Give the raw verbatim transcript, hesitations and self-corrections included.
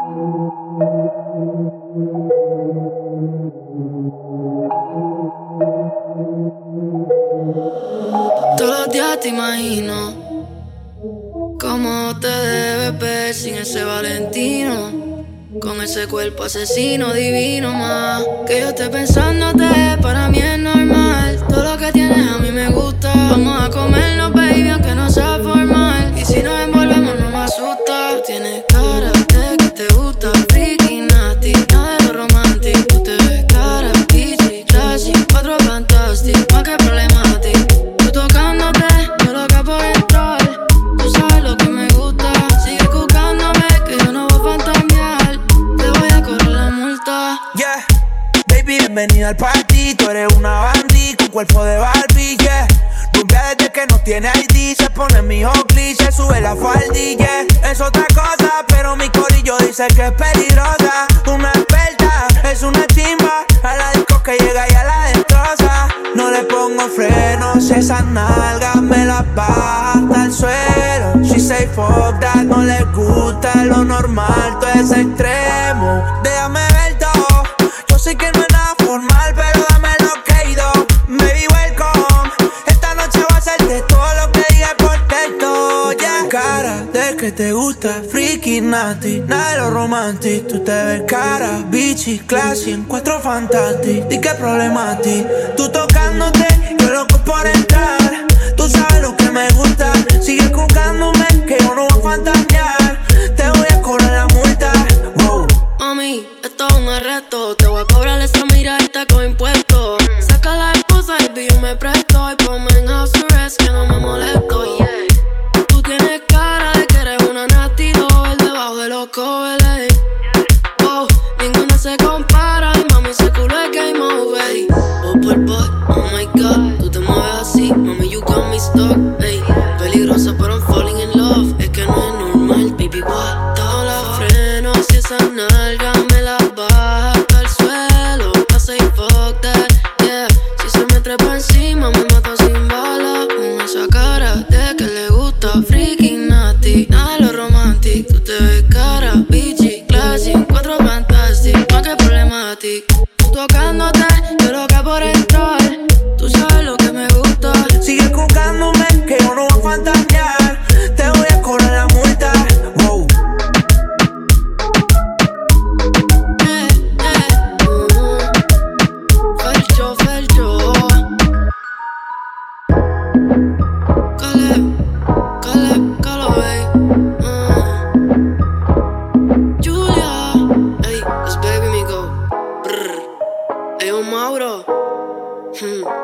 Todos los días te imagino cómo te debes ver sin ese Valentino, con ese cuerpo asesino divino más. Que yo esté pensándote, para mí es normal. Todo lo que tienes a mí me gusta. Vamos a comernos, baby, aunque no sea formal. Y si nos envolvemos no me asusta. Tú tienes cara de que te gusta, freaky, nasty, nada de lo romántico. Tú te ves cara, bitchy, classy, cuatro fantastic, más que problemático. Tú tocándote, yo loca por entrar. Tú sabes lo que me gusta. Sigue buscándome, que yo no voy a fantamear. Te voy a correr la multa. Yeah, baby, bienvenida al party. Tú eres una bandit con cuerpo de Barbie, yeah. Rumbia desde que no tiene I D. Se pone mi Oakley, se sube la faldilla. Es otra cosa, pero mi corillo dice que es peligrosa. Una experta, es una chimba. A la disco que llega y a la destroza. No le pongo frenos, esas nalgas me las baja hasta el suelo. She say fuck that, no le gusta lo normal, todo es extremo. Déjame ver todo, yo sé que no es nada formal, pero dame lo que he ido. Baby, welcome, esta noche va a ser de todo lo que dije por texto, yeah. Cara de que te gusta, freaky, nasty, nada de lo romantic. Tú te ves cara, bitchy, classy, en cuatro fantastic. Di que problema a ti, tú tocándote, yo loco por entrar. Tú sabes lo que me gusta, sigue buscándome, que yo no voy a fantasear. Te voy a cobrar la multa, wow. Mami, esto es un arresto. Te voy a cobrar esa miradita con impuestos. Saca la esposa y el yo me presto. Y ponme en house arrest que no me molesto, yeah. Tú tienes cara de que eres una nasty doll debajo de los covers, wow, ninguna se compara. Y mami, ese culo es game over. Oh, por boy, oh my god. Tú te mueves así, mami, you got me stuck, ey. Peligrosa, pero I'm falling in love. Es que no es normal, baby, what? Todos los frenos y esa nalga me la baja hasta el suelo. I say fuck that, yeah. Si se me trepa encima, me mata sin bala. Con esa cara de que le gusta, freaky, nasty, nada de lo romantic. Tú te ves cara, bitchy, classy, cuatro fantastic, más que problematic. Tú tocándote, yo loca por entrar. Tú sabes lo que me gusta. Sigue buscándome, que yo no voy a fantasear. Te voy a cobrar la multa, wow. Eh, eh, uh, Fercho, Fercho. Caleb, Caleb, Caleb, uh. Julia, ey, it's baby me go. Brr. Ey, un Mauro. Hmm.